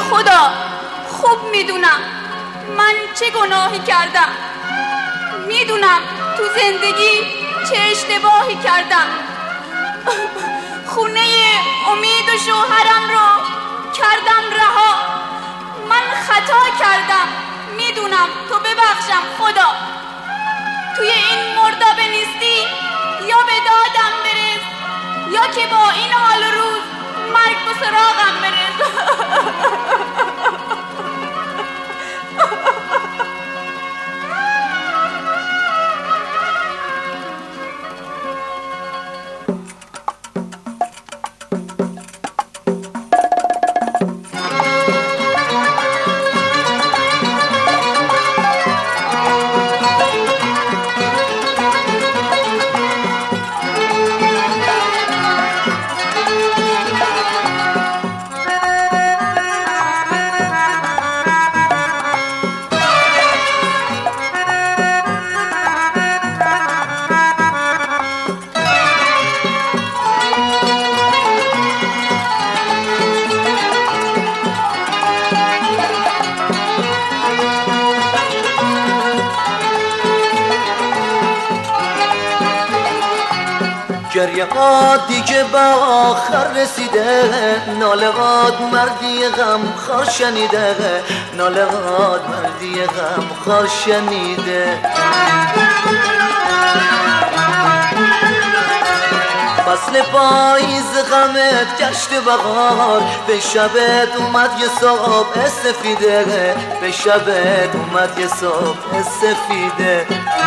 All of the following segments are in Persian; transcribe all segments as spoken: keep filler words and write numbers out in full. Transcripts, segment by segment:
خدا خوب میدونم من چه گناهی کردم، میدونم تو زندگی چه اشتباهی کردم. خونه امید و شوهرم رو کردم رها. من خطا کردم، میدونم، تو ببخشم خدا. توی این مردابه نیستی یا به دادم برس یا که با این حال روز مرگ به سراغم برس. گریه‌هات دیگه به آخر رسیده، ناله‌هات مردی غمخوار شنیده، ناله‌هات مردی غمخوار شنیده. فصل پاییز غمت گشت بهار، به شبت اومد یه صبح سفیده، به شبت اومد یه صبح سفیده.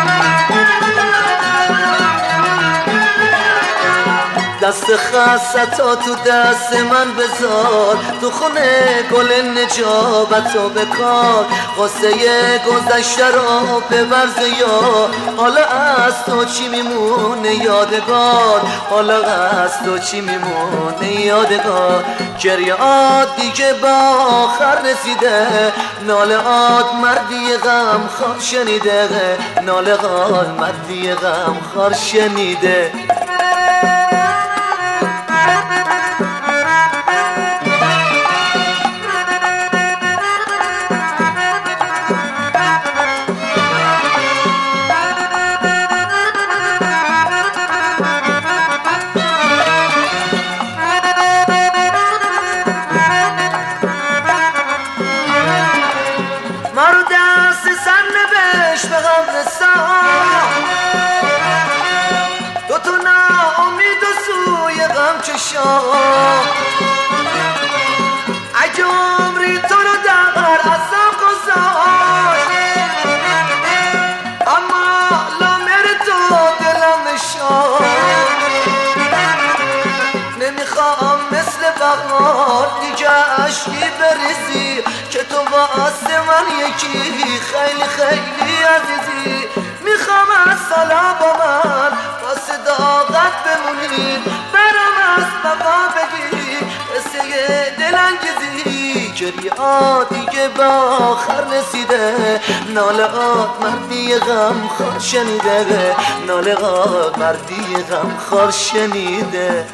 دست خستتا تو دست من بذار، تو خونه گل نجابتو بکار، قصه گذشته رو ببرز یا حالا از تو چی میمونه یادگار، حالا از تو چی میمونه یادگار. گریه‌هات دیگه به آخر رسیده، ناله‌هات مردی غمخوار شنیده، ناله‌هات مردی غمخوار شنیده. مرو دست سر نبشت به قبرستان، دو تو ناامید و سوی غم چشان. اگه عمری تو رو در عذاب گذاشت، اما لامر تو دلم نشان. نمیخوام مثل بغار دیگه عشقی بریزی، که تو واسه من یکی خیلی خیلی عزیزی. میخوام از سالا با من واسه داغت بمونی، برام از بابا بگی قصه دلانگیزی. گریه‌هات دیگه به آخر رسیده، ناله‌هات مردی غمخوار شنیده، ناله‌هات مردی غمخوار شنیده.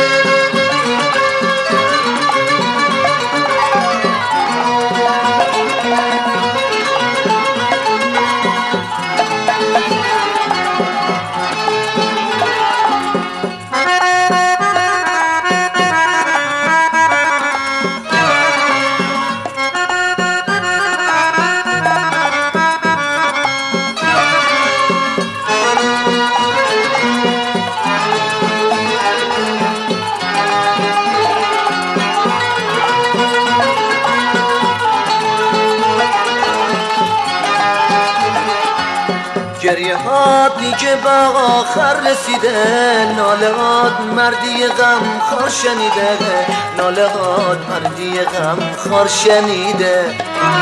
گریه‌هات دیگه به آخر رسیده، ناله‌هات مردی غمخوار شنیده، ناله‌هات مردی غمخوار شنیده.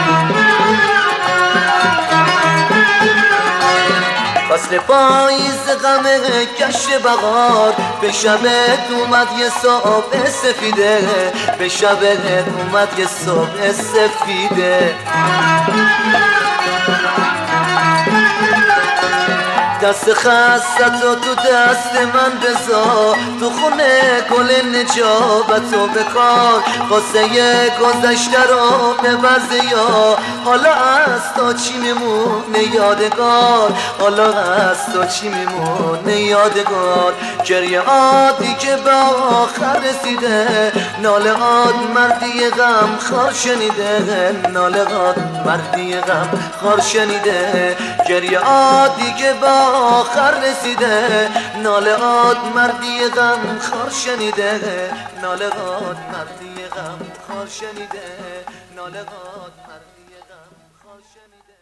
فصل پاییز غمه گشت بهار، به شبت اومد یه صبح سفیده، به شبت اومد یه صبح سفیده. دست خستتو تو دست من بذار، تو خونه گل نجابتو بکار، قصه گذشته رو ببرزه یا حالا از تو چی میمونه یادگار، حالا از تو چی میمونه یادگار. گریه عادی که به آخر رسیده، ناله آد مردی غم خار شنیده، ناله آد مردی غم خار شنیده. گریه عادی که به آخر رسیده، ناله آد مردی غم خار شنیده، ناله آد مردی غم خار شنیده، ناله آد مردی غم خار شنیده.